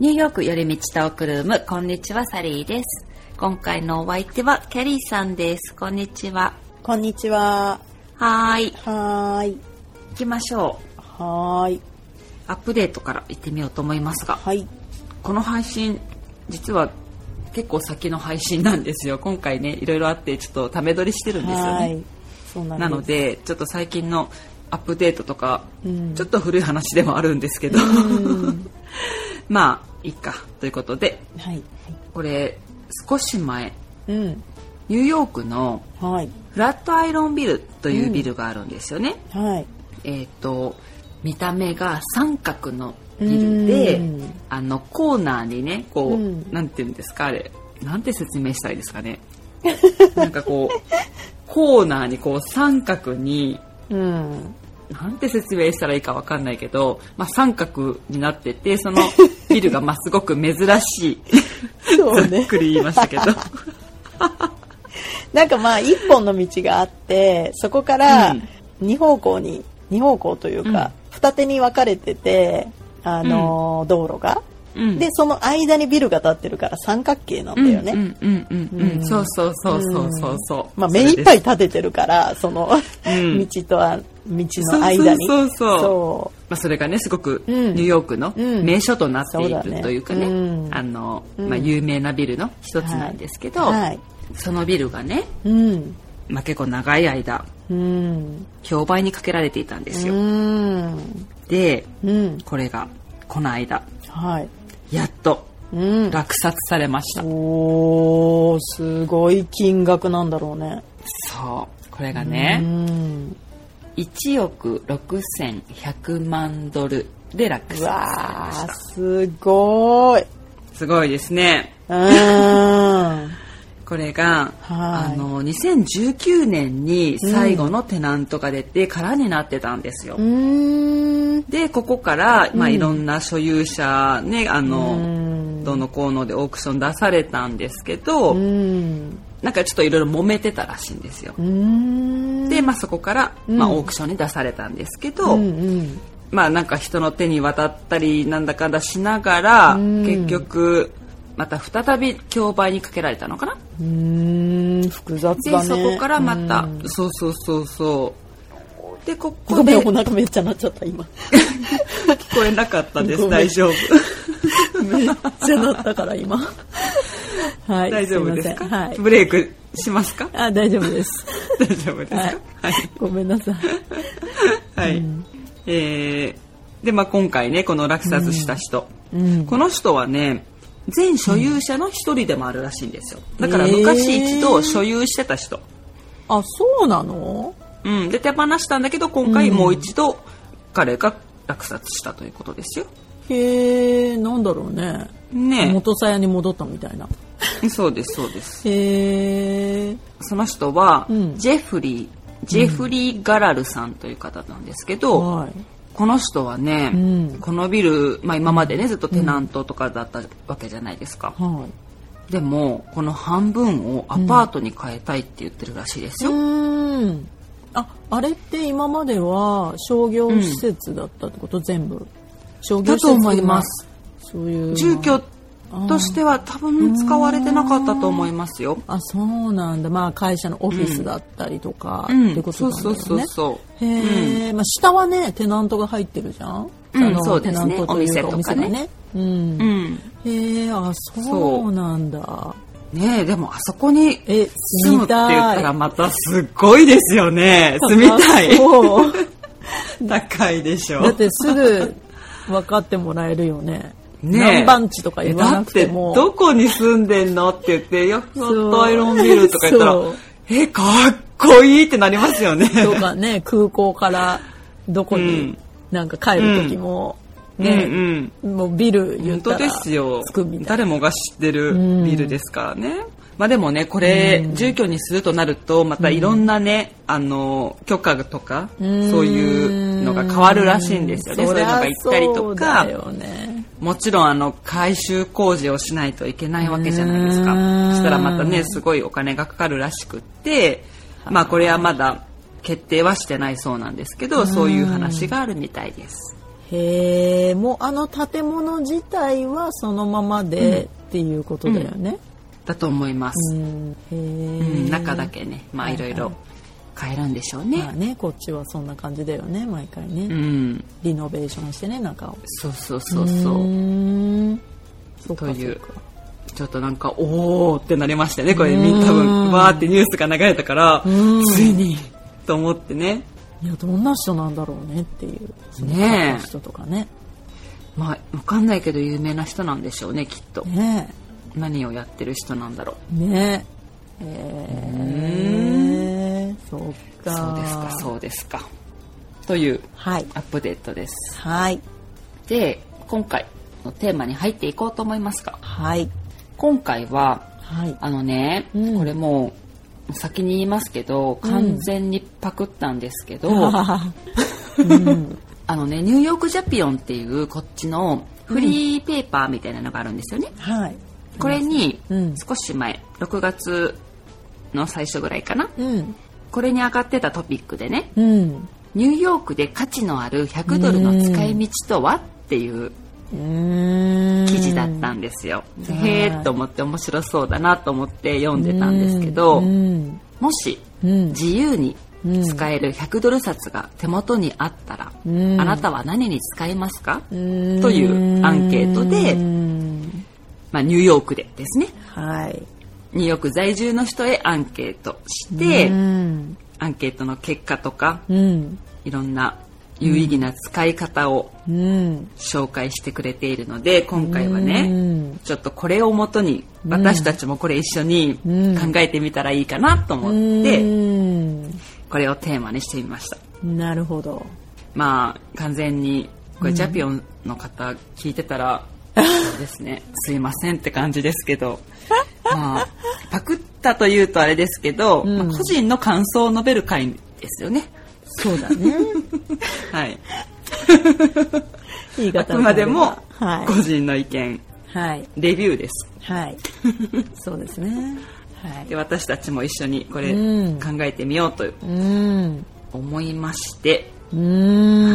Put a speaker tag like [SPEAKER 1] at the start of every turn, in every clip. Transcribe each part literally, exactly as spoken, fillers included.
[SPEAKER 1] ニューヨーク寄り道トークルーム、こんにちは、サリーです。今回のお相手はキャリーさんです。こんにちは。
[SPEAKER 2] こんにちは。
[SPEAKER 1] はーい。
[SPEAKER 2] はーい。
[SPEAKER 1] 行きましょ
[SPEAKER 2] う。はーい。
[SPEAKER 1] アップデートから行ってみようと思いますが、
[SPEAKER 2] はい。
[SPEAKER 1] この配信、実は結構先の配信なんですよ。今回ね、いろいろあってちょっとため撮りしてるんですよね。はい。そうなんです。なので、ちょっと最近のアップデートとか、うん、ちょっと古い話でもあるんですけど、まあいいかということで、はいはい、これ少し前、うん、ニューヨークのフラットアイロンビルというビルがあるんですよね。うんはい、えっと見た目が三角のビルで、うん、あのコーナーにねこう、うん、なんていうんですかあれなんて説明したらいいですかねなんかこうコーナーにこう三角に、うん、なんて説明したらいいかわかんないけど、まあ、三角になっててそのビルがまあすごく珍しいそう、ね、ざっくり言いましたけど
[SPEAKER 2] なんかまあ一本の道があってそこから二方向に二方向というか、うん、二手に分かれててあのーうん、道路が、うん、でその間にビルが建ってるから三角形なんだよね。
[SPEAKER 1] そうそうそうそうそうそう。
[SPEAKER 2] まあ目いっぱい建ててるからその、うん、道とは道の間に。
[SPEAKER 1] そうそうそうそう。そうまあそれがねすごくニューヨークの名所となっているというかね、うん、あのまあ有名なビルの一つなんですけど、はいはい、そのビルがね、うんまあ結構長い間、うん、競売にかけられていたんですよ。うんで、うん、これがこの間、はい、やっと落札されました。
[SPEAKER 2] うん、おーすごい金額なんだろうね。
[SPEAKER 1] そうこれがね、うん、いちおくろくせんひゃくまんドルで落札されました。
[SPEAKER 2] すごい
[SPEAKER 1] すごいですね。うんこれがあのにせんじゅうきゅうねんに最後のテナントが出て空になってたんですよ。うん、でここから、まあ、いろんな所有者ねあのどのこうのでオークション出されたんですけどなんかちょっといろいろ揉めてたらしいんですよ。で、まあ、そこから、まあ、オークションに出されたんですけど、うんうんまあ、なんか人の手に渡ったりなんだかんだしながら結局また再び競売にかけられたのかな。
[SPEAKER 2] うーん複雑だね。
[SPEAKER 1] でそこからまたそうそうそうそうでここで
[SPEAKER 2] ごめんお腹めっちゃなっちゃった今
[SPEAKER 1] 聞こえなかったです大丈夫
[SPEAKER 2] めっちゃなったから今
[SPEAKER 1] はい大丈夫ですか、はい、ブレイクしますか。
[SPEAKER 2] あ大丈夫です
[SPEAKER 1] 大丈夫ですか、はいはい、
[SPEAKER 2] ごめんなさい
[SPEAKER 1] はい、うんえー、でまあ今回ねこの落札した人、うんうん、この人はね全所有者の一人でもあるらしいんですよ。だから昔一度所有してた人、
[SPEAKER 2] えー、あそうなの、
[SPEAKER 1] うん、で手放したんだけど今回もう一度彼が落札したということですよ。
[SPEAKER 2] へえなんだろうね。
[SPEAKER 1] ね
[SPEAKER 2] 元さやに戻ったみたいな
[SPEAKER 1] そうですそうです。
[SPEAKER 2] へえ
[SPEAKER 1] その人は、うん、ジェフリージェフリー・ガラルさんという方なんですけど、うんはいこの人はね、うん、このビル、まあ、今までねずっとテナントとかだったわけじゃないですか、うんはい、でもこの半分をアパートに変えたいって言ってるらしいですよ、うん、
[SPEAKER 2] あ、あれって今までは商業施設だったってこと、うん、全部商業施設
[SPEAKER 1] だと思います。
[SPEAKER 2] そういう
[SPEAKER 1] 住居としては多分使われてなかったと思いますよ。
[SPEAKER 2] あ、そうなんだ。まあ会社のオフィスだったりとか、うん、ってことなんだよね。そうそうそうそう。へえ、うん、まあ下はねテナントが入ってるじゃん。
[SPEAKER 1] うん、あのそうですね。テナントというかお店とかね。
[SPEAKER 2] うん。うん、へえ、あ、そうなんだ。
[SPEAKER 1] ねえでもあそこに住むって言ったらまたすごいですよね。住みたい。そう高いでしょ。
[SPEAKER 2] だってすぐ分かってもらえるよね。ね、何番地とか言わなくても
[SPEAKER 1] だってどこに住んでんのって言ってよフラットアイロンビルとか言ったらえかっこいいってなりますよね。
[SPEAKER 2] とかね空港からどこになんか帰る時も、うん、ね、うんうん、もうビル言ったら着くみたいな。
[SPEAKER 1] 誰もが知ってるビルですからね、うんまあ、でもねこれ、うん、住居にするとなるとまたいろんなね、うん、あの許可とか、うん、そういうのが変わるらしいんですよね。そういうのが行ったりとか、ね、もちろんあの改修工事をしないといけないわけじゃないですか。そしたらまたねすごいお金がかかるらしくって、まあこれはまだ決定はしてないそうなんですけどそういう話があるみたいです。
[SPEAKER 2] へえ、もうあの建物自体はそのままで、うん、っていうことだよね、うん、
[SPEAKER 1] だと思います。
[SPEAKER 2] うん、へー、
[SPEAKER 1] うん、中だけね、まあいろいろ変えるんでしょうね。
[SPEAKER 2] まあね、こっちはそんな感じだよね、毎回ね、
[SPEAKER 1] うん、
[SPEAKER 2] リノベーションしてね、中を。
[SPEAKER 1] そうそうそうそう。うーん、そうかそうか。というちょっとなんかおーってなりましたね。これ多分わーってニュースが流れたからついにと思ってね。
[SPEAKER 2] いや、どんな人なんだろうねっていう。
[SPEAKER 1] ねえ。
[SPEAKER 2] 人とかね。
[SPEAKER 1] まあわかんないけど有名な人なんでしょうね、きっと。ねえ。何をやってる人なんだろ
[SPEAKER 2] う。ねえ。えー、そうか。
[SPEAKER 1] そうですか、そうですか。というアップデートです。
[SPEAKER 2] はい。
[SPEAKER 1] で、今回のテーマに入っていこうと思いますが。
[SPEAKER 2] はい。
[SPEAKER 1] 今回は、
[SPEAKER 2] はい、
[SPEAKER 1] あのね、うん、これもう先に言いますけど、完全にパクったんですけど、うん、あのね、ニューヨークジャピオンっていうこっちのフリーペーパーみたいなのがあるんですよね。
[SPEAKER 2] うん、はい。
[SPEAKER 1] これに少し前、ろくがつの最初ぐらいかな、うん、これに上がってたトピックでね、うん、ニューヨークで価値のあるひゃくドルの使い道とはっていう記事だったんですよ。へーと思って面白そうだなと思って読んでたんですけど、もし自由に使えるひゃくドル札が手元にあったら、あなたは何に使いますかというアンケートで、まあ、ニューヨークでですね、
[SPEAKER 2] はい、
[SPEAKER 1] ニューヨーク在住の人へアンケートして、アンケートの結果とか、いろんな有意義な使い方を紹介してくれているので、今回はね、ちょっとこれをもとに私たちもこれ一緒に考えてみたらいいかなと思ってこれをテーマにしてみました。
[SPEAKER 2] なるほど。
[SPEAKER 1] まあ完全にこれジャピオンの方聞いてたらそうですね、すいませんって感じですけど、まあパクったというとあれですけど、まあ、個人の感想を述べる回ですよね。
[SPEAKER 2] そうだね。
[SPEAKER 1] はい。
[SPEAKER 2] 言い方
[SPEAKER 1] あくまでも個人の意見、
[SPEAKER 2] はい、
[SPEAKER 1] レビューです。
[SPEAKER 2] はい。そうですね。はい。
[SPEAKER 1] で、私たちも一緒にこれ考えてみようと思いまして、
[SPEAKER 2] うん、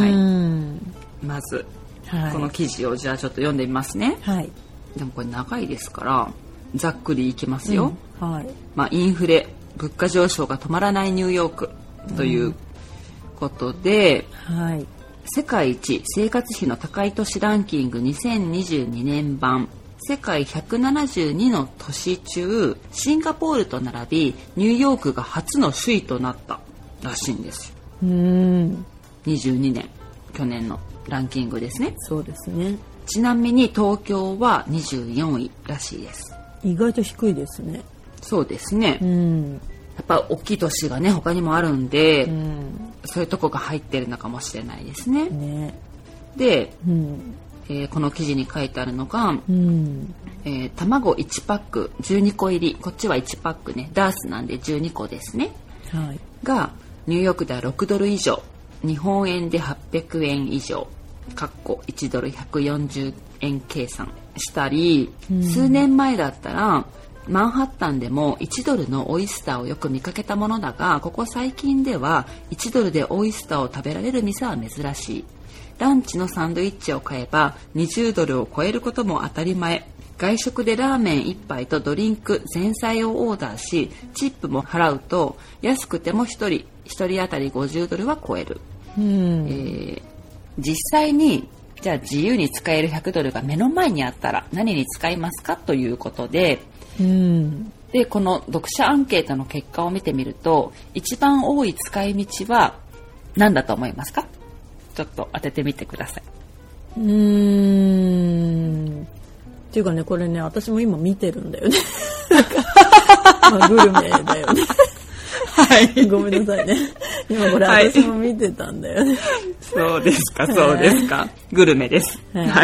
[SPEAKER 1] はい。まず、はい、この記事をじゃあちょっと読んでみますね。
[SPEAKER 2] はい。
[SPEAKER 1] でもこれ長いですからざっくりいきますよ。
[SPEAKER 2] うん、はい。
[SPEAKER 1] まあインフレ、物価上昇が止まらないニューヨークという、うんことで、
[SPEAKER 2] はい、
[SPEAKER 1] 世界一生活費の高い都市ランキングにせんにじゅうにねん版、世界ひゃくななじゅうにの都市中シンガポールと並びニューヨークが初の首位となったらしいんですよ。
[SPEAKER 2] うーん、
[SPEAKER 1] にじゅうにねん、去年のランキングですね。
[SPEAKER 2] そうですね。
[SPEAKER 1] ちなみに東京はにじゅうよんいらしいです。
[SPEAKER 2] 意外と低いですね。
[SPEAKER 1] そうですね。
[SPEAKER 2] うん、
[SPEAKER 1] やっぱ大きい都市がね他にもあるんで、
[SPEAKER 2] うん、
[SPEAKER 1] そういうとこが入ってるのかもしれないですね。
[SPEAKER 2] ね、
[SPEAKER 1] で、
[SPEAKER 2] うん、
[SPEAKER 1] えー、この記事に書いてあるのが、
[SPEAKER 2] うん
[SPEAKER 1] えー、卵いちパックじゅうにこ入り、こっちはいちパックね、ダースなんでじゅうにこですね、
[SPEAKER 2] はい、
[SPEAKER 1] がニューヨークではろくドル以上、日本円ではっぴゃくえん以上、かっこいちドルひゃくよんじゅうえん計算したり、うん、数年前だったらマンハッタンでもいちドルのオイスターをよく見かけたものだが、ここ最近ではいちドルでオイスターを食べられる店は珍しい。ランチのサンドイッチを買えばにじゅうドルを超えることも当たり前。外食でラーメンいっぱいとドリンク前菜をオーダーし、チップも払うと安くてもひとりひとり当たりごじゅうドルは超える。
[SPEAKER 2] うん、
[SPEAKER 1] えー、実際にじゃあ自由に使えるひゃくドルが目の前にあったら何に使いますかということで、
[SPEAKER 2] うん、
[SPEAKER 1] でこの読者アンケートの結果を見てみると、一番多い使い道は何だと思いますか？ちょっと当ててみてください。
[SPEAKER 2] うーん、っていうかね、これね、私も今見てるんだよね。まあ、グルメだよね。
[SPEAKER 1] はい。
[SPEAKER 2] ごめんなさいね。今これ私も見てたんだよね。はい、
[SPEAKER 1] そうですか、そうですか。グルメです。はい。はい、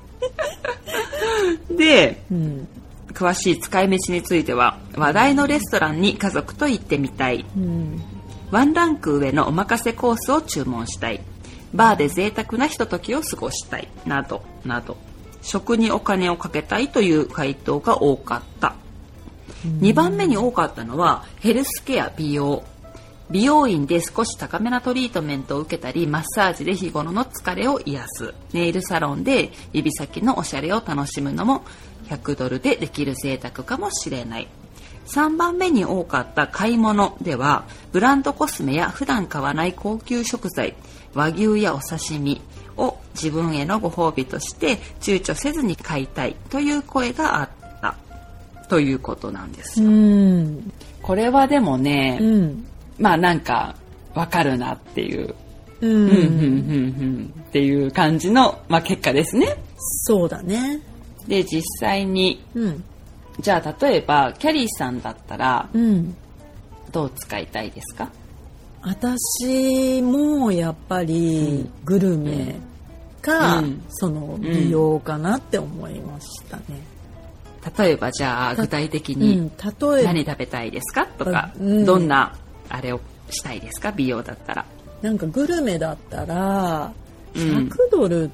[SPEAKER 1] で、
[SPEAKER 2] うん、
[SPEAKER 1] 詳しい使い道については、話題のレストランに家族と行ってみたい、
[SPEAKER 2] うん、
[SPEAKER 1] ワンランク上のお任せコースを注文したい、バーで贅沢なひとときを過ごしたいなどなど、食にお金をかけたいという回答が多かった。にばんめに多かったのはヘルスケア、美容、 美容院で少し高めなトリートメントを受けたり、マッサージで日頃の疲れを癒す、ネイルサロンで指先のおしゃれを楽しむのもひゃくドルでできる贅沢かもしれない。さんばんめに多かった買い物では、ブランドコスメや普段買わない高級食材、和牛やお刺身を自分へのご褒美として躊躇せずに買いたいという声があったということなんですよ。うん、これはでもね、うん、まあなんかわかるなっていう、うんうんうんうん、っていう感じの、まあ、結果ですね。
[SPEAKER 2] そうだね。
[SPEAKER 1] で実際に、うん、じゃあ例えばキャリーさんだったら、うん、どう使いたいですか？
[SPEAKER 2] 私もやっぱりグルメか、うん、その美容かなって思いましたね。
[SPEAKER 1] 例えばじゃあ具体的に何食べたいですかとか、うん、どんなあれをしたいですか？美容だったら。
[SPEAKER 2] なんかグルメだったらひゃくドルって、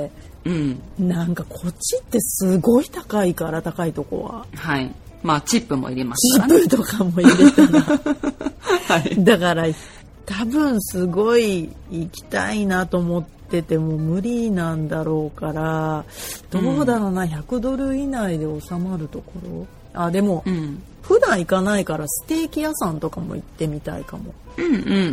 [SPEAKER 2] うん、なんかこっちってすごい高いから、高いとこは。
[SPEAKER 1] はい。まあチップも入れますから
[SPEAKER 2] ね。チップとかも入れたら、はい、だから多分すごい行きたいなと思ってても無理なんだろうから、どうだろうな、うん、ひゃくドル以内で収まるところ。あ、でも、うん、普段行かないからステーキ屋さんとかも行ってみたいかも。うんうんうんうん、うん、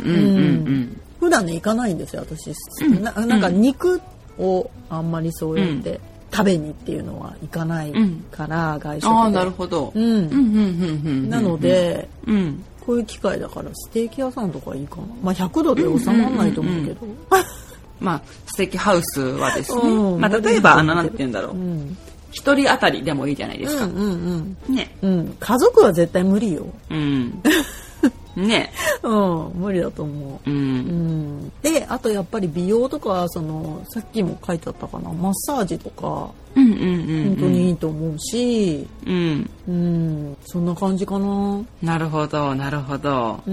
[SPEAKER 2] 普段ね行かないんですよ私、うん、な, なんか肉をあんまりそうやって食べにっていうのは行かないから、うん、外食で。
[SPEAKER 1] あ、なるほど。
[SPEAKER 2] なので、うん、こういう機会だからステーキ屋さんとかいいかな。まあひゃくドルで収まらないと思うけど、うんうんうん、
[SPEAKER 1] まあステーキハウスはですね、うん、まあ、例えばあのなんて言うんだろう、うん一人当たりでもいいじゃないですか。うんうんうん、ね、
[SPEAKER 2] うん、家族は絶対無理よ。うん、
[SPEAKER 1] ね、
[SPEAKER 2] うん、無理だと思う。うんうん、で、あとやっぱり美容とか、そのさっきも書いてあったかな、マッサージとか、うんうんうんうん、本当にいいと思うし、うんうん、そんな感じかな。
[SPEAKER 1] なるほど、なるほど。うん、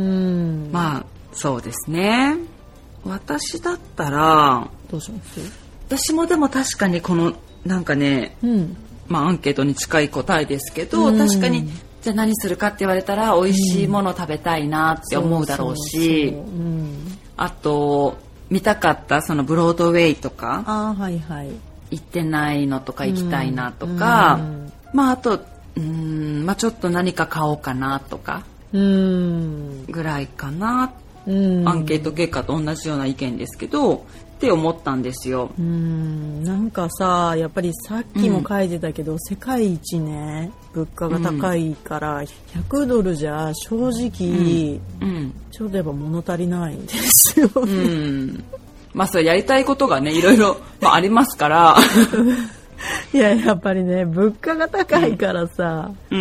[SPEAKER 1] まあそうですね。私だったら
[SPEAKER 2] どうします？
[SPEAKER 1] 私もでも確かにこのなんかね、うん、まあアンケートに近い答えですけど、うん、確かにじゃあ何するかって言われたら美味しいもの食べたいなって思うだろうし、あと見たかったそのブロードウェイとか、
[SPEAKER 2] あ、はいはい、
[SPEAKER 1] 行ってないのとか行きたいなとか、うん、まああとうん、まあちょっと何か買おうかなとか、うん、ぐらいかな、うん、アンケート結果と同じような意見ですけど。って思ったんですよ。
[SPEAKER 2] うーん、なんかさ、やっぱりさっきも書いてたけど、うん、世界一ね物価が高いからひゃくドルじゃ正直、うんうん、ちょっとやっぱ物足りないんですよ、ね。うん、
[SPEAKER 1] まあそれやりたいことがねいろいろ、まあ、ありますから。
[SPEAKER 2] いややっぱりね物価が高いからさ、うん、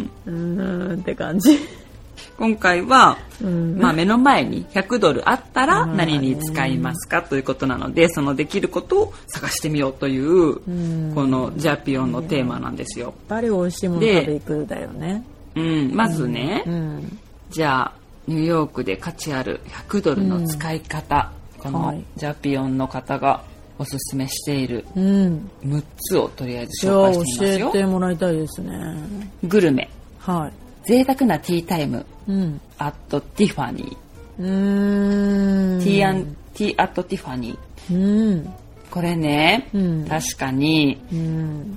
[SPEAKER 2] うーんって感じ。
[SPEAKER 1] 今回は、うんまあ、目の前にひゃくドルあったら何に使いますかということなので、そのできることを探してみようという、うん、このジャピオンのテーマなんですよ。やっ
[SPEAKER 2] ぱり美味しいもの食べていくだよね。
[SPEAKER 1] うん、まずね、うん、じゃあニューヨークで価値あるひゃくドルの使い方、うん、このジャピオンの方がおすすめしているむっつをとりあえず紹介してみますよ。
[SPEAKER 2] 教えてもらいたいですね。
[SPEAKER 1] グルメ、
[SPEAKER 2] はい、
[SPEAKER 1] 贅沢なティータイム、うん、アットティファニー、うーん、ティーアンティーアットティファニー、うん、これね、うん、確かに、うん、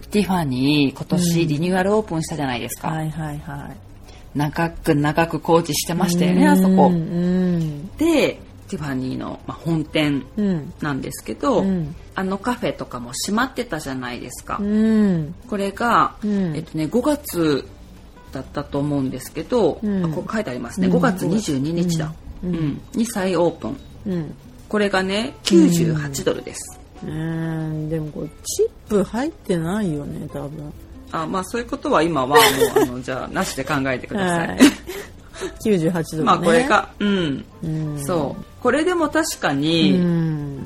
[SPEAKER 1] ティファニー今年リニューアルオープンしたじゃないですか、うん、はいはいはい、長く長く工事してましたよね、あそこ、うん、でティファニーの、まあ、本店なんですけど、うん、あのカフェとかも閉まってたじゃないですか、うん、これが、うん、えっとねごがつだったと思うんですけど、うん、あここ書いてありますね、うん、ごがつにじゅうににちだ、うんうん、に再オープン、うん、これがねきゅうじゅうはちドルです、
[SPEAKER 2] うん、うんでもこれチップ入ってないよね多分。
[SPEAKER 1] あ、まあそういうことは今はもうあのじゃあなしで考えてください、はい、
[SPEAKER 2] きゅうじゅうはちドルね。
[SPEAKER 1] まあこれが、うん、うん、そうこれでも確かに、うん、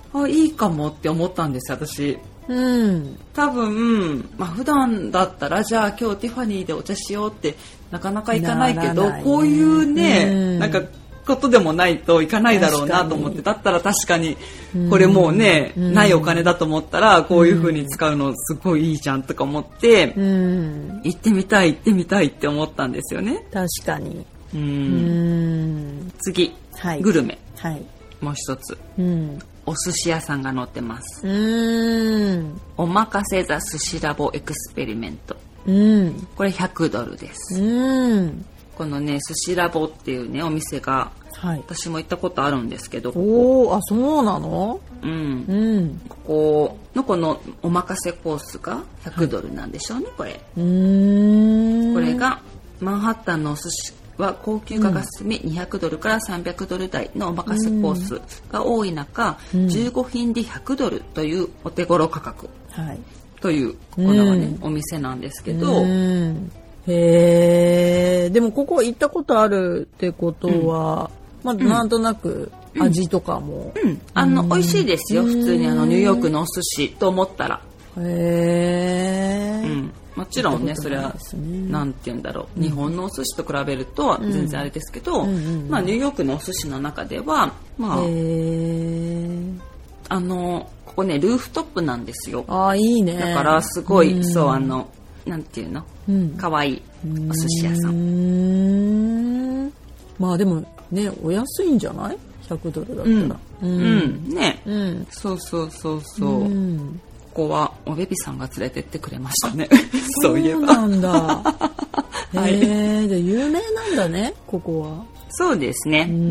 [SPEAKER 1] あいいかもって思ったんです私。うん、多分、まあ、普段だったらじゃあ今日ティファニーでお茶しようってなかなか行かないけど、ね、こういうね、うん、なんかことでもないといかないだろうなと思って、だったら確かにこれもうね、うん、ないお金だと思ったらこういう風に使うのすごいいいじゃんとか思って、うん、行ってみたい行ってみたいって思ったんですよね。
[SPEAKER 2] 確かに
[SPEAKER 1] うんうん次、はい、グルメ、はい、もう一つ、うん、お寿司屋さんが載ってます。うんおまかせザ寿司ラボエクスペリメント、うん、これひゃくドルです。うんこのね寿司ラボっていうねお店が、はい、私も行ったことあるんですけど、
[SPEAKER 2] おお、あ、そうなの？
[SPEAKER 1] うん、うん、ここのこのおまかせコースがひゃくドルなんでしょうね、はい、これ。うーんこれがマンハッタンのお寿司は高級化が進み、うん、にひゃくドルからさんびゃくドル台のおまかせコースが多い中、うん、じゅうご品でひゃくドルというお手頃価格、はい、というこの、ねうん、お店なんですけど、うん
[SPEAKER 2] へえ。でもここ行ったことあるってことは、うん、まあなんとなく味とかも、
[SPEAKER 1] うんうん、あの美味しいですよ。普通にあのニューヨークのお寿司と思ったら。へえ、うん。もちろんねそれはなんて言うんだろう、日本のお寿司と比べると全然あれですけど、うんまあニューヨークのお寿司の中ではまああのここねルーフトップなんですよ。
[SPEAKER 2] あ、いいね。
[SPEAKER 1] だからすごい、うん、そうあのなんていうの、うん、かわいいお寿司屋さん。
[SPEAKER 2] うんまあでもねお安いんじゃない？ひゃくドルだったら。うん、
[SPEAKER 1] うん、ね、うん、そうそうそうそう。うんここはおベビさんが連れてってくれましたね。そういえば。そう
[SPEAKER 2] なんだ。はい、へえ、じゃあ有名なんだねここは。
[SPEAKER 1] そうですね。うん。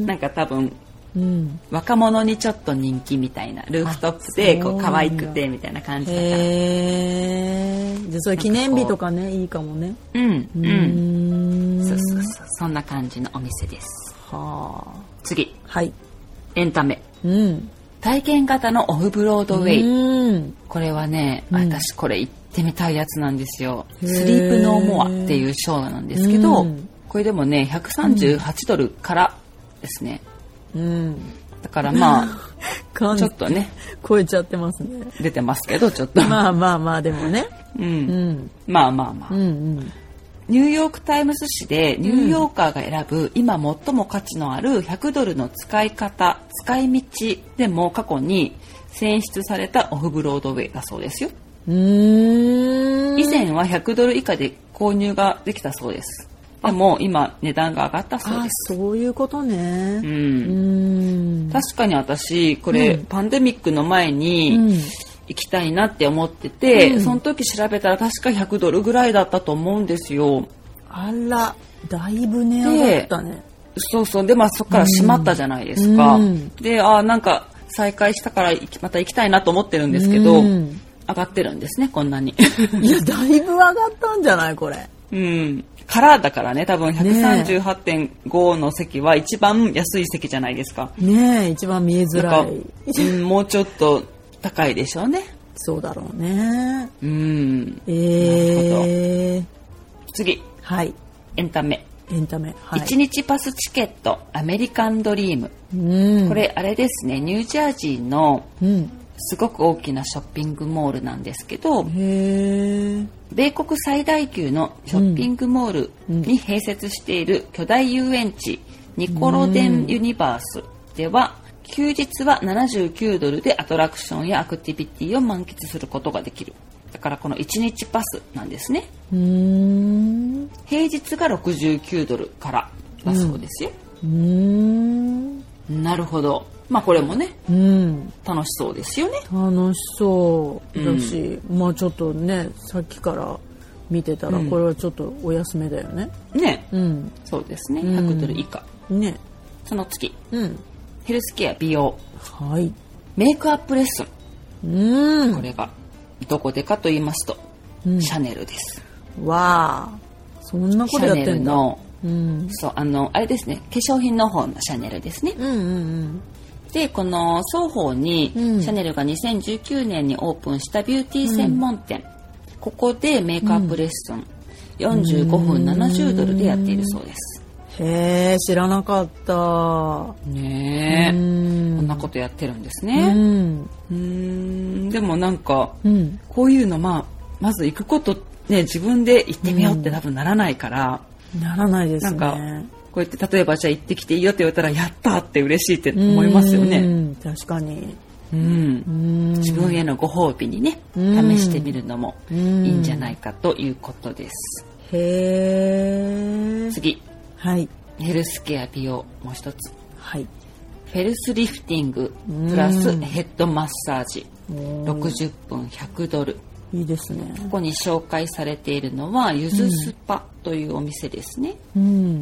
[SPEAKER 1] なんか多分。うん、若者にちょっと人気みたいなルーフトップでこう可愛くてみたいな感じだから。へ
[SPEAKER 2] ーじゃあそれ記念日とかねいいかもね。
[SPEAKER 1] うんうんそうそうそうそんな感じのお店です。はあ次はいエンタメ、うん、体験型のオフブロードウェイ、うん、これはね、うん、私これ行ってみたいやつなんですよ。スリープノーモアっていうショーなんですけど、うん、これでもねひゃくさんじゅうはちドルからですね。うん、だからまあちょっとね
[SPEAKER 2] 超えちゃってますね。
[SPEAKER 1] 出てますけどちょっと
[SPEAKER 2] まあまあまあでもね、
[SPEAKER 1] うんうん、まあまあまあ、うんうん、ニューヨークタイムズ紙でニューヨーカーが選ぶ、うん、今最も価値のあるひゃくドルの使い方使い道でも過去に選出されたオフブロードウェイだそうですよ。うーん以前はひゃくドル以下で購入ができたそうです。でも今値段が上がったそうです。
[SPEAKER 2] あ、そういうことね。うん。
[SPEAKER 1] うん確かに私これ、うん、パンデミックの前に行きたいなって思ってて、うん、その時調べたら確かひゃくドルぐらいだったと思うんですよ。
[SPEAKER 2] あら、だいぶ値上がったね。
[SPEAKER 1] そうそう。でまあそこから閉まったじゃないですか。うん、で、あなんか再開したからまた行きたいなと思ってるんですけど、うん、上がってるんですねこんなに。
[SPEAKER 2] いやだいぶ上がったんじゃないこれ。
[SPEAKER 1] うん。からだからね多分 ひゃくさんじゅうはちてんご の席は一番安い席じゃないですか。
[SPEAKER 2] ねえ一番見えづらい。
[SPEAKER 1] うん、もうちょっと高いでしょうね。
[SPEAKER 2] そうだろうね。
[SPEAKER 1] うん
[SPEAKER 2] えー、
[SPEAKER 1] 次はいエンタメ
[SPEAKER 2] エンタメ、はい、
[SPEAKER 1] いちにちパスチケットアメリカンドリーム、うん、これあれですねニュージャージーのすごく大きなショッピングモールなんですけど、へ米国最大級のショッピングモールに併設している巨大遊園地、うん、ニコロデンユニバースでは休日はななじゅうきゅうドルでアトラクションやアクティビティを満喫することができる。だからこのいちにちパスなんですね。うーん平日がろくじゅうきゅうドルからだそうですよ。うーんなるほど。まあこれもね、うん、楽しそうですよね。
[SPEAKER 2] 楽しそうだし、うん、まあちょっとねさっきから見てたらこれはちょっとお安めだよね。
[SPEAKER 1] うん、ね、うん、そうですね。ひゃくドル以下。ね。その次、うん、ヘルスケア美容。はい。メイクアップレッスン。うん。これがどこでかと言いますと、うん、シャネルです。
[SPEAKER 2] わあ、そんなことやってんだ。
[SPEAKER 1] シャネルの、うん、そうあのあれですね化粧品の方のシャネルですね。うんうんうん。でこの双方に、うん、シャネルがにせんじゅうきゅうねんにオープンしたビューティー専門店、うん、ここでメイクアップレッスン、うん、よんじゅうごふんななじゅうドルでやっているそうです。
[SPEAKER 2] へえ知らなかった。
[SPEAKER 1] ねえこんなことやってるんですね。うんうんでもなんか、うん、こういうのまあまず行くことね自分で行ってみようって多分ならないから、
[SPEAKER 2] うん、ならないですね。
[SPEAKER 1] なんかこうやって例えばじゃあ行ってきていいよって言われたらやったって嬉しいって思いますよね。うん
[SPEAKER 2] 確かに、
[SPEAKER 1] うん、自分へのご褒美にね試してみるのもいいんじゃないかということです。
[SPEAKER 2] へー。
[SPEAKER 1] 次。
[SPEAKER 2] はい。
[SPEAKER 1] ヘルスケア美容もう一つ。
[SPEAKER 2] はい。
[SPEAKER 1] フェルスリフティングプラスヘッドマッサージろくじゅっぷんひゃくドル。
[SPEAKER 2] いいですね。
[SPEAKER 1] ここに紹介されているのはゆずスパというお店ですね、
[SPEAKER 2] うん、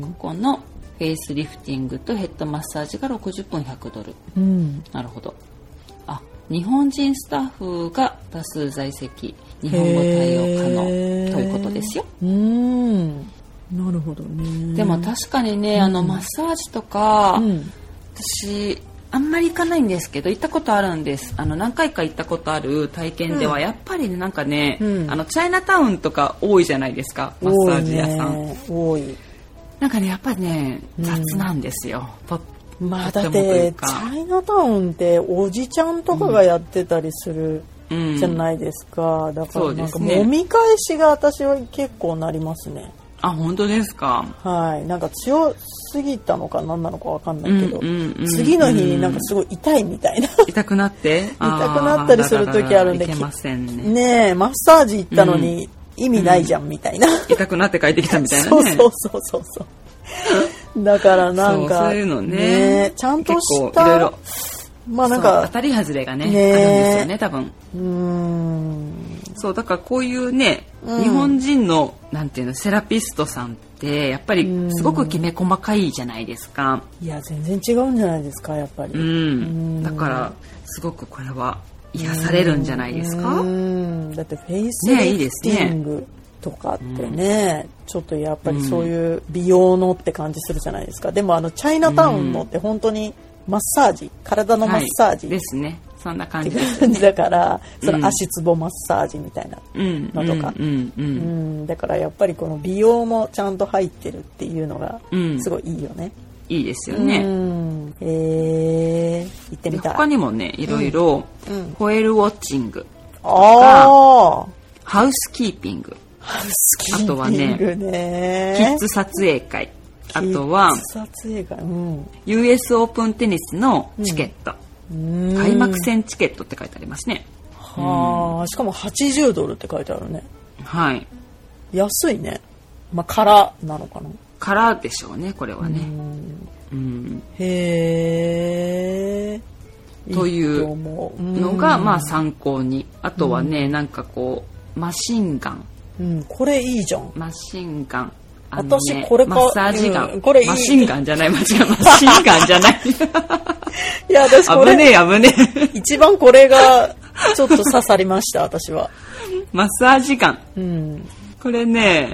[SPEAKER 1] ここのフェイスリフティングとヘッドマッサージがろくじゅっぷんひゃくドル、
[SPEAKER 2] うん、
[SPEAKER 1] なるほど。あ、日本人スタッフが多数在籍、日本語対応可能ということですよ。
[SPEAKER 2] うん、なるほどね。
[SPEAKER 1] でも確かにね、あのマッサージとか、うん、私あんまり行かないんですけど行ったことあるんです。あの何回か行ったことある体験では、うん、やっぱりねなんかね、うん、あのチャイナタウンとか多いじゃないですか、マッサージ屋さん。
[SPEAKER 2] 多いね。
[SPEAKER 1] なんかねやっぱりね雑なんですよ、
[SPEAKER 2] うん、まあだってチャイナタウンっておじちゃんとかがやってたりする、うん、じゃないですか。だからなんか揉み返しが私は結構なりますね。
[SPEAKER 1] あ、本当ですか。
[SPEAKER 2] はい、なんか強すぎたのか何なのかわかんないけど、うんうんうん、次の日になんかすごい痛いみたいな
[SPEAKER 1] 痛くなって
[SPEAKER 2] 痛くなったりする時あるんで、
[SPEAKER 1] いけませんね。
[SPEAKER 2] ねえ、マッサージ行ったのに意味ないじゃんみたいな、うんうん、
[SPEAKER 1] 痛くなって帰ってきたみたいなね。
[SPEAKER 2] そうそうそうそうそうだからなんか
[SPEAKER 1] そう、そういうの ね,
[SPEAKER 2] ねちゃんとしたいろいろまあなんか
[SPEAKER 1] 当たり外れが ね, ねあるんですよね多分。
[SPEAKER 2] うーん
[SPEAKER 1] そうだからこういうね、うん、日本人のなんていうのセラピストさんってやっぱりすごくきめ細かいじゃないですか。
[SPEAKER 2] いや全然違うんじゃないですかやっぱり。
[SPEAKER 1] うんうんだからすごくこれは癒されるんじゃないですか。
[SPEAKER 2] うんだってフェイスリフティングとかってね、ねちょっとやっぱりそういう美容のって感じするじゃないですか。でもあのチャイナタウンのって本当にマッサージ、体のマッサージ、
[SPEAKER 1] はい、ですね。そんな感じ
[SPEAKER 2] です、ね、だからその足つぼマッサージみたいなのとか、だからやっぱりこの美容もちゃんと入ってるっていうのがすごいいいよね。
[SPEAKER 1] うん、いいですよね。
[SPEAKER 2] うんえー、行ってみたい。
[SPEAKER 1] 他にもねいろいろ、うん、ホエールウォッチングとか
[SPEAKER 2] あ
[SPEAKER 1] ハウスキーピング、
[SPEAKER 2] ハウスキーピングね、あとはね
[SPEAKER 1] キッズ撮影会、あとは
[SPEAKER 2] 撮影会、うん、
[SPEAKER 1] ユーエス オープンテニスのチケット、うん、開幕戦チケットって書いてありますね。
[SPEAKER 2] はあ、うん、しかもはちじゅうドルって書いてあるね。
[SPEAKER 1] はい。
[SPEAKER 2] 安いね。まあ空なのかな。
[SPEAKER 1] 空でしょうねこれはね。
[SPEAKER 2] うん、うん、へえ。
[SPEAKER 1] というのがまあ参考に。あとはね、うん、なんかこうマシンガン。
[SPEAKER 2] うん、これいいじゃん。
[SPEAKER 1] マシンガン。
[SPEAKER 2] あのね、私これか
[SPEAKER 1] マッサージガン、
[SPEAKER 2] うん、これいい
[SPEAKER 1] マシンガンじゃない間違えマシンガンじゃない
[SPEAKER 2] いや私これ
[SPEAKER 1] 危ねえ危ね
[SPEAKER 2] え一番これがちょっと刺さりました私は。
[SPEAKER 1] マッサージガン、
[SPEAKER 2] うん、
[SPEAKER 1] これね、うん、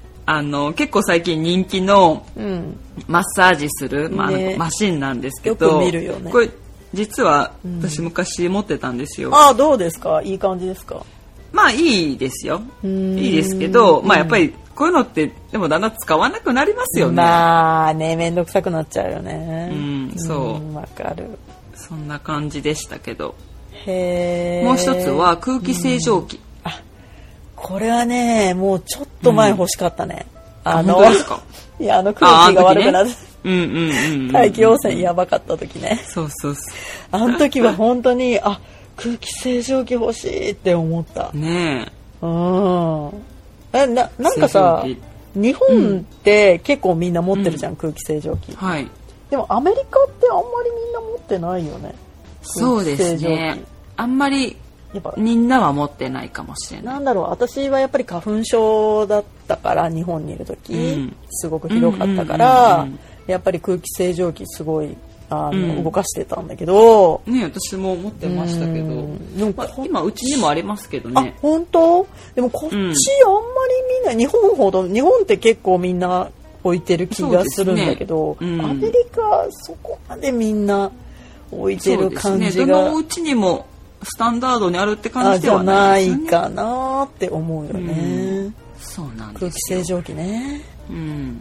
[SPEAKER 1] あの結構最近人気のマッサージする、まあね、マシンなんですけど、
[SPEAKER 2] よく見るよね。
[SPEAKER 1] これ実は私昔持ってたんですよ。
[SPEAKER 2] うん、ああどうですか、いい感じですか。
[SPEAKER 1] まあいいですよ、いいですけど、まあやっぱりこういうのってでもだんだん使わなくなりますよね。
[SPEAKER 2] まあねめんどくさくなっちゃうよね。
[SPEAKER 1] うん、そう
[SPEAKER 2] わかる。
[SPEAKER 1] そんな感じでしたけど。
[SPEAKER 2] へえ。
[SPEAKER 1] もう一つは空気清浄機、うん、
[SPEAKER 2] あこれはねもうちょっと前欲しかったね、
[SPEAKER 1] うん、あの本当ですか
[SPEAKER 2] いやあの空気が悪くなる、
[SPEAKER 1] うんうんうんうん、
[SPEAKER 2] 大気汚染やばかった時ね。
[SPEAKER 1] そうそうそう
[SPEAKER 2] あの時は本当にあ空気清浄機欲しいって思った
[SPEAKER 1] ね
[SPEAKER 2] え。うんえな, なんかさ日本って結構みんな持ってるじゃん、うん、空気清浄機、
[SPEAKER 1] はい、
[SPEAKER 2] でもアメリカってあんまりみんな持ってないよね。
[SPEAKER 1] そうですねあんまりみんなは持ってないかもしれない。
[SPEAKER 2] なんだろう私はやっぱり花粉症だったから日本にいる時、うん、すごくひどかったから、うんうんうんうん、やっぱり空気清浄機すごいあの、うん、動かしてたんだけど
[SPEAKER 1] ね。私も持ってましたけど、でも、まあ、今うちにもありますけどね。
[SPEAKER 2] あ本当？でもこっちあんまりみんな、うん、日本ほど日本って結構みんな置いてる気がするんだけど、ねうん、アメリカそこまでみんな置いてる感じが、
[SPEAKER 1] そうですね、どのうちにもスタンダードにあるって感じではないですよね。
[SPEAKER 2] じゃないかなって思うよね、うん、
[SPEAKER 1] そうなんですよ。
[SPEAKER 2] 空気清浄機ね、
[SPEAKER 1] うん、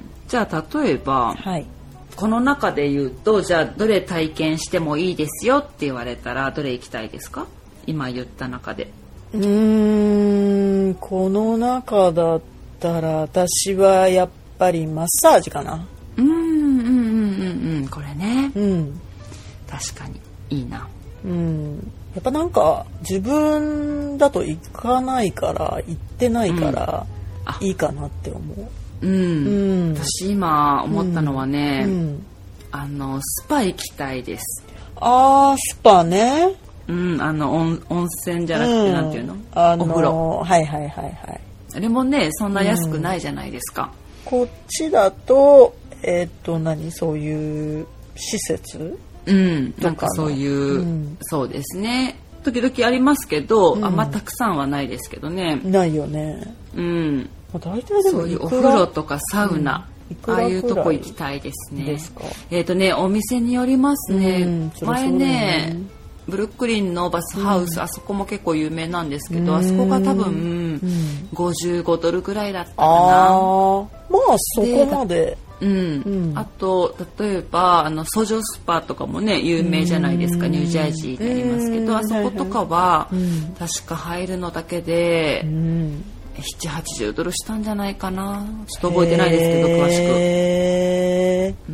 [SPEAKER 1] じゃあ例えば、
[SPEAKER 2] はい、
[SPEAKER 1] この中で言うとじゃあどれ体験してもいいですよって言われたらどれ行きたいですか？今言った中で。
[SPEAKER 2] うーんこの中だったら私はやっぱりマッサージかな。
[SPEAKER 1] うんうんうんうんうんこれね、
[SPEAKER 2] うん、
[SPEAKER 1] 確かにいいな。
[SPEAKER 2] うんやっぱなんか自分だと行かないから行ってないから、 いいかなって思う。
[SPEAKER 1] うん、うん、私今思ったのはね、うんうん、あのスパ行きたいです。
[SPEAKER 2] あースパね。
[SPEAKER 1] うん、あの 温, 温泉じゃなくて、うん、なんていうの、
[SPEAKER 2] あのー、
[SPEAKER 1] お風呂。
[SPEAKER 2] はいはいはいはい。
[SPEAKER 1] あれもねそんな安くないじゃないですか。
[SPEAKER 2] うん、こっちだとえー、っと何そういう施設、
[SPEAKER 1] うん、なんかそういう、うん、そうですね。時々ありますけど、うん、あんまたくさんはないですけどね。
[SPEAKER 2] ないよね。
[SPEAKER 1] うん。
[SPEAKER 2] 大体でも
[SPEAKER 1] そういうお風呂とかサウナ、うん、ああいうとこ行きたいですね。
[SPEAKER 2] ですか。
[SPEAKER 1] えっとねお店によりますね。うん、前ねブルックリンのバスハウス、うん、あそこも結構有名なんですけど、うん、あそこが多分、うん、ごじゅうごドルぐらいだったかな。
[SPEAKER 2] あまあそこまで。
[SPEAKER 1] うん、うん、あと例えばあのソジョスパとかもね有名じゃないですか。ニュージャージーにありますけど、あそことかは、うん、確か入るのだけで、うん、なな、はちじゅうドルしたんじゃないかな。ちょっと覚えてないですけど詳しく。へ
[SPEAKER 2] ー、うん、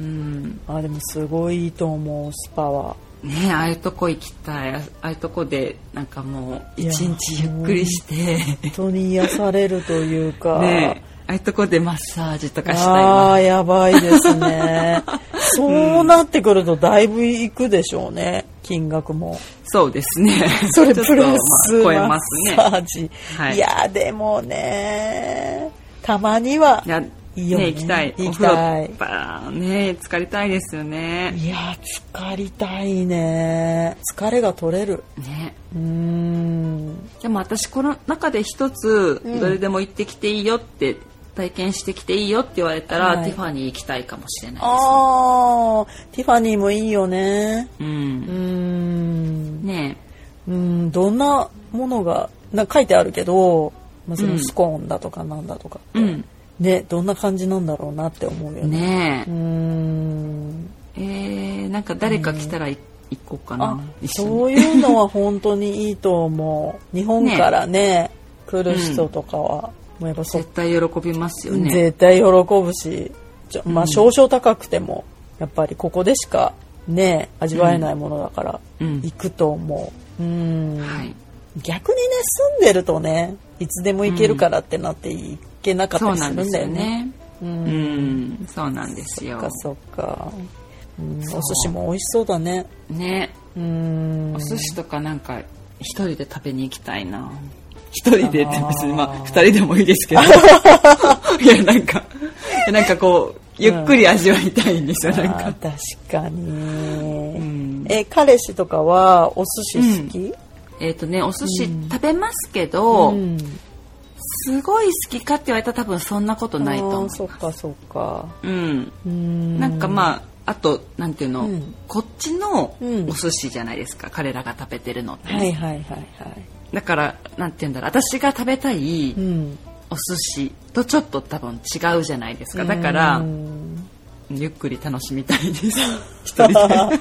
[SPEAKER 2] あでもすごいいいと思うスパは。
[SPEAKER 1] ね、ああいうとこ行きたい。ああいうとこでなんかもう一日ゆっくりして
[SPEAKER 2] 本当に癒されるというか
[SPEAKER 1] ね、ああいうとこでマッサージとかしたいな。
[SPEAKER 2] あーやばいですねそうなってくるとだいぶいくでしょうね金額も。
[SPEAKER 1] そうですね
[SPEAKER 2] それプラス
[SPEAKER 1] 超えますね。
[SPEAKER 2] マッサージ、はい、いやでもねたまにはい
[SPEAKER 1] やいいよね、行きたい。
[SPEAKER 2] 行きたい。
[SPEAKER 1] ね、浸かりたいですよね。
[SPEAKER 2] いや、浸かりたいね。疲れが取れる。
[SPEAKER 1] ね。
[SPEAKER 2] うーん。
[SPEAKER 1] でも私この中で一つ、うん、どれでも行ってきていいよって体験してきていいよって言われたら、はい、ティファニー行きたいかもしれないです、ね。
[SPEAKER 2] ああ、ティファニーもいいよね。
[SPEAKER 1] うん。うー
[SPEAKER 2] ん。
[SPEAKER 1] ね。
[SPEAKER 2] うん、どんなものがなんか書いてあるけど、まあ、そのスコーンだとかなんだとか。
[SPEAKER 1] うん。うん
[SPEAKER 2] ね、どんな感じなんだろうなって思うよね。
[SPEAKER 1] ねえ。
[SPEAKER 2] うーん。
[SPEAKER 1] えー、なんか誰か来たら行こうかな。
[SPEAKER 2] うん、そういうのは本当にいいと思う。日本からね、ね来る人とかは、
[SPEAKER 1] うん、もうやっぱ絶対喜びますよね。
[SPEAKER 2] 絶対喜ぶし、まあ少々高くても、やっぱりここでしかね味わえないものだから、うん、行くと思う。うん。はい。逆にね住んでるとねいつでも行けるからってなっていい。うんいけなかったりするんだよね。
[SPEAKER 1] そうなんですよね。うん、うん、そうなんですよ。
[SPEAKER 2] そっかそっか。うん、お寿司も美味しそうだね。
[SPEAKER 1] ね。
[SPEAKER 2] うん。
[SPEAKER 1] お寿司とかなんか一人で食べに行きたいな。一人でって別にまあ二人でもいいですけど。いやなんかなんかこうゆっくり味わいたいんですよ、うん、なんか。
[SPEAKER 2] 確かに、うん。え彼氏とかはお寿司好き？うん、
[SPEAKER 1] えっとねお寿司食べますけど。うんすごい好きかって言われたら多分そんなことないと思う。
[SPEAKER 2] そっかそっか。
[SPEAKER 1] うん。うんなんかまああとなんていうの、うん、こっちのお寿司じゃないですか、うん、彼らが食べてるのって、ね。
[SPEAKER 2] はいはいはいはい。
[SPEAKER 1] だからなんていうんだろう私が食べたいお寿司とちょっと多分違うじゃないですか。だからゆっくり楽しみたいです。一人で。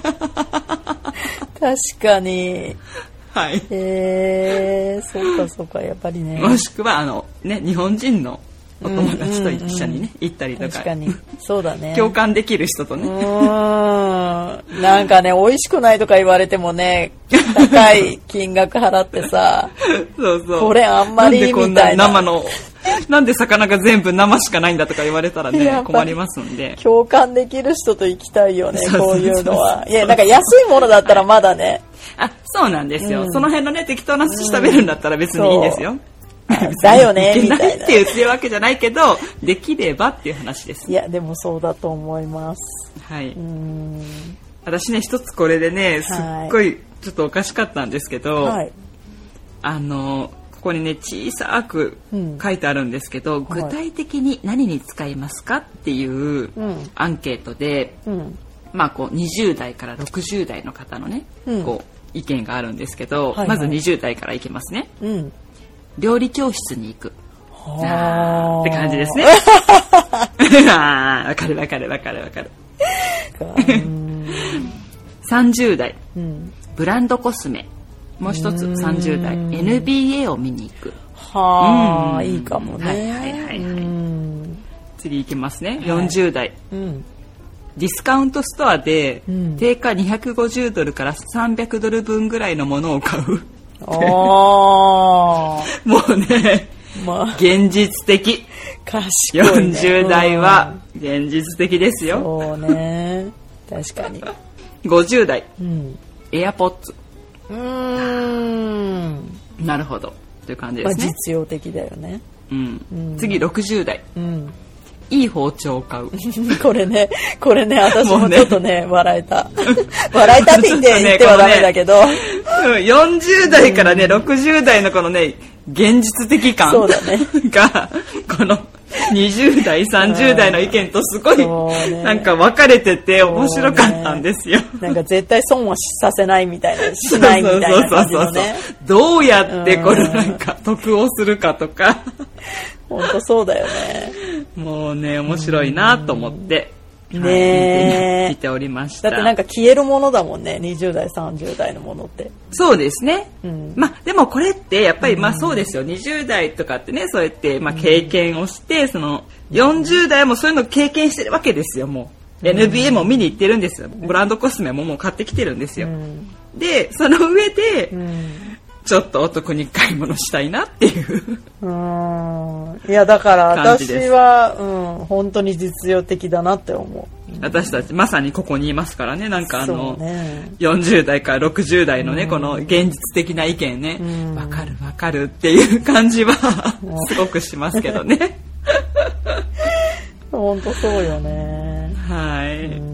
[SPEAKER 2] 確かに。
[SPEAKER 1] はい。
[SPEAKER 2] へえー、そうかそうかやっぱりね。
[SPEAKER 1] もしくはあのね日本人のお友達と一緒にね、うんうんうん、行ったりとか。
[SPEAKER 2] 確かにそうだね。
[SPEAKER 1] 共感できる人とね。
[SPEAKER 2] うーんなんかね美味しくないとか言われてもね高い金額払ってさ。
[SPEAKER 1] そうそう。
[SPEAKER 2] これあんまりみたいな。
[SPEAKER 1] なんでこんな生のなんで魚が全部生しかないんだとか言われたらね困りますんで。
[SPEAKER 2] 共感できる人と行きたいよねこういうのは。いやなんか安いものだったらまだね。
[SPEAKER 1] あ、そうなんですよ、うん、その辺のね適当な寿司食べるんだったら別にいいんですよ、うん、
[SPEAKER 2] だよねみたいな。
[SPEAKER 1] いけないっていう強いわけじゃないけどできればっていう話です。
[SPEAKER 2] いやでもそうだと思います。
[SPEAKER 1] はい。うん私ね一つこれでねすっごいちょっとおかしかったんですけど、はい、あのここにね小さく書いてあるんですけど、うん、具体的に何に使いますかっていうアンケートで、うん、まあこうにじゅう代からろくじゅう代の方のね、うん、こう意見があるんですけど、はいはい、まずにじゅう代からいきますね、うん、料理教室に行くあって感じですね。あわかるわかるわかるわかる。さんじゅう代、うん、ブランドコスメもう一つさんじゅう代 エヌビーエー を見に行く
[SPEAKER 2] はあ、うん、いいかもね。
[SPEAKER 1] はいはいはいはい。次いきますね、はい、よんじゅう代、うんディスカウントストアで定価にひゃくごじゅうドルからさんびゃくドル分ぐらいのものを買う。
[SPEAKER 2] あも
[SPEAKER 1] うね、 まあ、現実的。
[SPEAKER 2] 賢い、ね、
[SPEAKER 1] よんじゅう代は現実的ですよ。
[SPEAKER 2] そうね。確かに。
[SPEAKER 1] ごじゅう代、うん、エアポッツ。うーん。なるほど。という感じですね。
[SPEAKER 2] まあ、実用的だよね。
[SPEAKER 1] うん。うん、次ろくじゅう代。うん。いい包丁を買う。
[SPEAKER 2] これね、これね、私もちょっとね、ね笑えた。笑えたって言って言ってはダメだけど。
[SPEAKER 1] ね、よんじゅう代からね、ろくじゅう代のこのね、現実的感
[SPEAKER 2] そうだ、ね、
[SPEAKER 1] が、このにじゅう代、さんじゅう代の意見とすごい、ね、なんか分かれてて面白かったんですよ。ね、
[SPEAKER 2] なんか絶対損をさせないみたいな、しないみたいな感じのね。
[SPEAKER 1] どうやってこれなんか得をするかとか。
[SPEAKER 2] 本当そうだよね。
[SPEAKER 1] もうね、面白いなと思って。
[SPEAKER 2] ねえ、
[SPEAKER 1] 見ておりました。
[SPEAKER 2] だってなんか消えるものだもんね、にじゅう代さんじゅう代のものって。
[SPEAKER 1] そうですね、うん、まあでもこれってやっぱりまあそうですよ、にじゅう代とかってね、そうやってまあ経験をして、そのよんじゅう代もそういうのを経験してるわけですよ。もう エヌビーエー も見に行ってるんですよ。ブランドコスメももう買ってきてるんですよ、うん、でその上で、うん、ちょっとお得に買い物したいなっていう
[SPEAKER 2] うーん、いやだから私は、うん、本当に実用的だなって思う。
[SPEAKER 1] 私たちまさにここにいますからね。なんかあの、ね、よんじゅう代からろくじゅう代のね、うん、この現実的な意見ね、うん、分かる分かるっていう感じはすごくしますけどね。
[SPEAKER 2] 本当そうよね。
[SPEAKER 1] はい。
[SPEAKER 2] うん、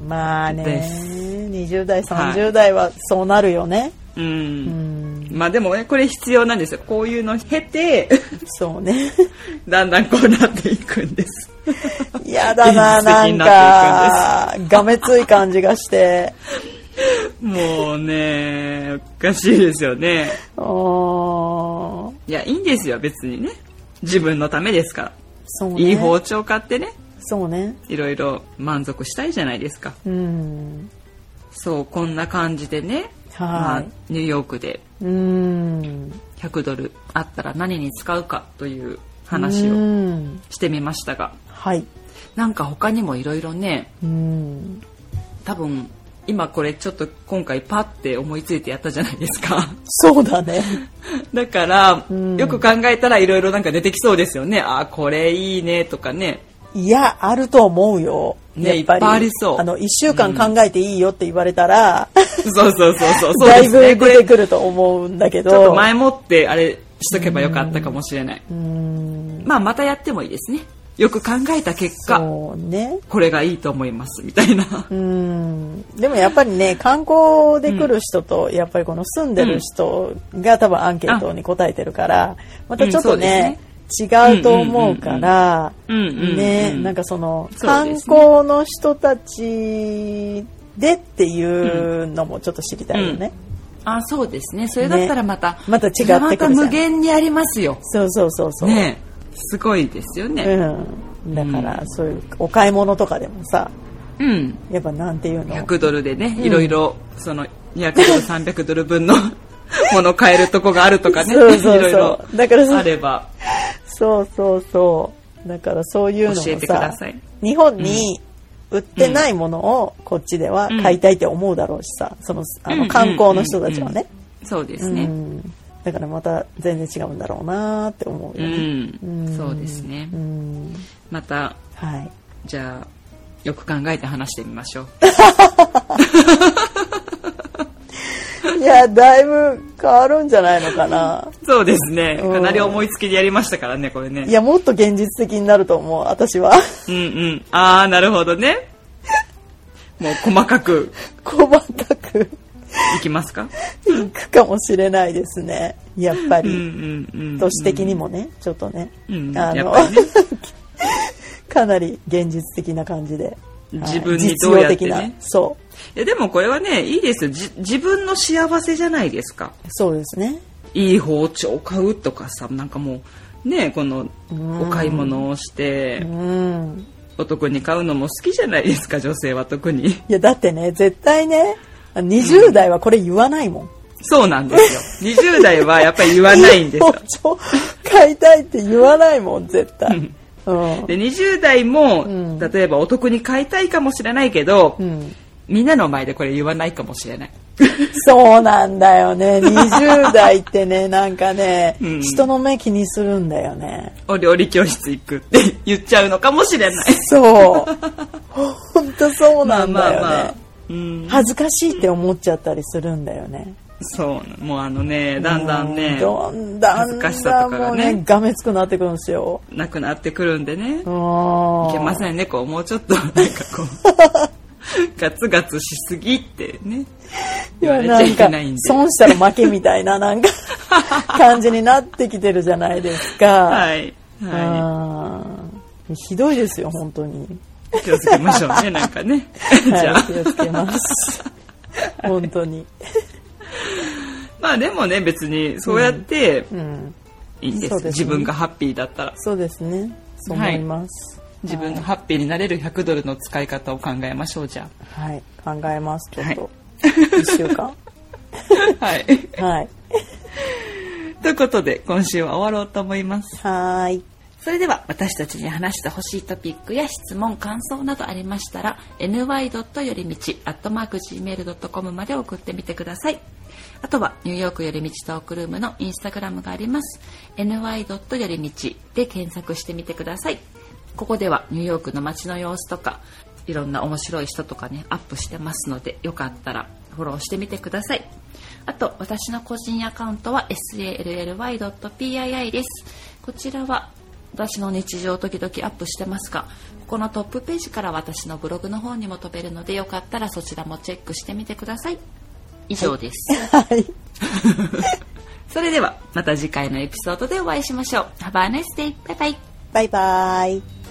[SPEAKER 2] まあね、にじゅう代さんじゅう代はそうなるよね。
[SPEAKER 1] はい、うん、うんまあでもね、これ必要なんですよ。こういうのを経て
[SPEAKER 2] そうね
[SPEAKER 1] だんだんこうなっていくんです。
[SPEAKER 2] やだな、なんかがめつい感じがして
[SPEAKER 1] もうね、おかしいですよね。いや、いいんですよ別にね、自分のためですから。そうね、いい包丁買ってね、
[SPEAKER 2] そうね、
[SPEAKER 1] いろいろ満足したいじゃないですか。うん、そう、こんな感じでね、はい、まあ、ニューヨークでひゃくドルあったら何に使うかという話をしてみましたが、
[SPEAKER 2] はい、
[SPEAKER 1] なんか他にもいろいろね、うん多分今これちょっと今回パッて思いついてやったじゃないですか。
[SPEAKER 2] そうだね。
[SPEAKER 1] だからよく考えたらいろいろなんか出てきそうですよね。あ、これいいねとかね。
[SPEAKER 2] いや、あると思うよ。
[SPEAKER 1] ね、いっぱいありそう。
[SPEAKER 2] あのいっしゅうかん考えていいよって言われたら、
[SPEAKER 1] うん、そうそうそうそう、
[SPEAKER 2] だいぶ出てくると思うんだけど、
[SPEAKER 1] ちょっと前もってあれしとけばよかったかもしれない。うん、まあまたやってもいいですね。よく考えた結果、そうね、これがいいと思いますみたいな。
[SPEAKER 2] うん、でもやっぱりね、観光で来る人と、うん、やっぱりこの住んでる人が多分アンケートに答えてるから、またちょっとね、うん違うと思うからね、なんかその観光の人たちでっていうのもちょっと知りたいよね。
[SPEAKER 1] うん、あ、そうですね。それだったらまた、ね、
[SPEAKER 2] また違ってくるじゃん。
[SPEAKER 1] また無限にありますよ。
[SPEAKER 2] そうそうそうそう。
[SPEAKER 1] ね、すごいですよね。
[SPEAKER 2] うん、だからそういうお買い物とかでもさ、うん、やっぱなんていうの、
[SPEAKER 1] ひゃくドルでね、いろいろそのにひゃくドルさんびゃくドル分のもの買えるとこがあるとかね。
[SPEAKER 2] そうそうそう。いろい
[SPEAKER 1] ろだからあれば。
[SPEAKER 2] そうそうそう。だからそういうのもさ、
[SPEAKER 1] 教えてください。
[SPEAKER 2] 日本に売ってないものをこっちでは買いたいって思うだろうしさ、そのあの観光の人たちはね。
[SPEAKER 1] そうですね、うん。
[SPEAKER 2] だからまた全然違うんだろうなって思うよね。
[SPEAKER 1] うんうん、そうですね。うん、また、はい、じゃあよく考えて話してみましょう。
[SPEAKER 2] いや、だいぶ変わるんじゃないのかな。
[SPEAKER 1] そうですね。かなり思いつきでやりましたからね、これね。
[SPEAKER 2] いや、もっと現実的になると思う、私は。
[SPEAKER 1] うんうん。ああ、なるほどね。もう細かく。
[SPEAKER 2] 細かく。
[SPEAKER 1] いきますか？
[SPEAKER 2] いくかもしれないですね。やっぱり。うんうんうんうん、都市的にもね、ちょっとね。うん、あの、ね、かなり現実的な感じで。
[SPEAKER 1] 自分にどうやってね。
[SPEAKER 2] 実用的な。そう。
[SPEAKER 1] いやでもこれはね、いいですよ。じ自分の幸せじゃないですか。
[SPEAKER 2] そうですね。
[SPEAKER 1] いい包丁を買うとかさ、なんかもうね、このお買い物をしてうんお得に買うのも好きじゃないですか、女性は特に。い
[SPEAKER 2] やだってね、絶対ね、にじゅう代はこれ言わないもん。うん、
[SPEAKER 1] そうなんですよ。にじゅう代はやっぱり言わないんですよ。
[SPEAKER 2] 包丁買いたいって言わないもん、絶対。うん、
[SPEAKER 1] でにじゅう代も、うん、例えばお得に買いたいかもしれないけど、うん、みんなの前でこれ言わないかもしれない。
[SPEAKER 2] そうなんだよね。にじゅう代ってね、なんかね、うん、人の目気にするんだよね。
[SPEAKER 1] お料理教室行くって言っちゃうのかもしれない。
[SPEAKER 2] そう。本当そうなんだよね。まあまあまあ、うん、恥ずかしいって思っちゃったりするんだよね。
[SPEAKER 1] そうもうあのねだんだんね
[SPEAKER 2] だんだん恥ずかしさとかがねがめつくなってくるんですよ。
[SPEAKER 1] なくなってくるんでねいけませんね。こうもうちょっとなんかこうガツガツしすぎってね言われちゃいけないんで
[SPEAKER 2] 損したら負けみたいななんか感じになってきてるじゃないですか。
[SPEAKER 1] はい、は
[SPEAKER 2] い、ひどいですよ本当に。
[SPEAKER 1] 気をつけましょうねなんかね。
[SPEAKER 2] じゃあ、はい、気をつけます本当に。
[SPEAKER 1] まあでもね別にそうやっていいんです、うんうん、自分がハッピーだったら。
[SPEAKER 2] そうですねそう思います、
[SPEAKER 1] はい、自分のハッピーになれるひゃくドルの使い方を考えましょう。じゃ
[SPEAKER 2] あはい考えますちょっと、はい、いっしゅうかん
[SPEAKER 1] はい
[SPEAKER 2] はい
[SPEAKER 1] ということで今週は終わろうと思います。
[SPEAKER 2] はい
[SPEAKER 1] それでは私たちに話してほしいトピックや質問感想などありましたら エヌワイ よりみち アットマーク ジーメール ドットコム まで送ってみてください。あとはニューヨークよりみちトークルームのインスタグラムがあります。 エヌワイ よりみちで検索してみてください。ここではニューヨークの街の様子とかいろんな面白い人とかねアップしてますのでよかったらフォローしてみてください。あと私の個人アカウントは エスエーエルエルワイ ドット ピーアイアイ です。こちらは私の日常を時々アップしてますがこのトップページから私のブログの方にも飛べるのでよかったらそちらもチェックしてみてください。以上です、
[SPEAKER 2] はい、
[SPEAKER 1] それではまた次回のエピソードでお会いしましょう。 Have a nice day. バイバイ。
[SPEAKER 2] バイバイ。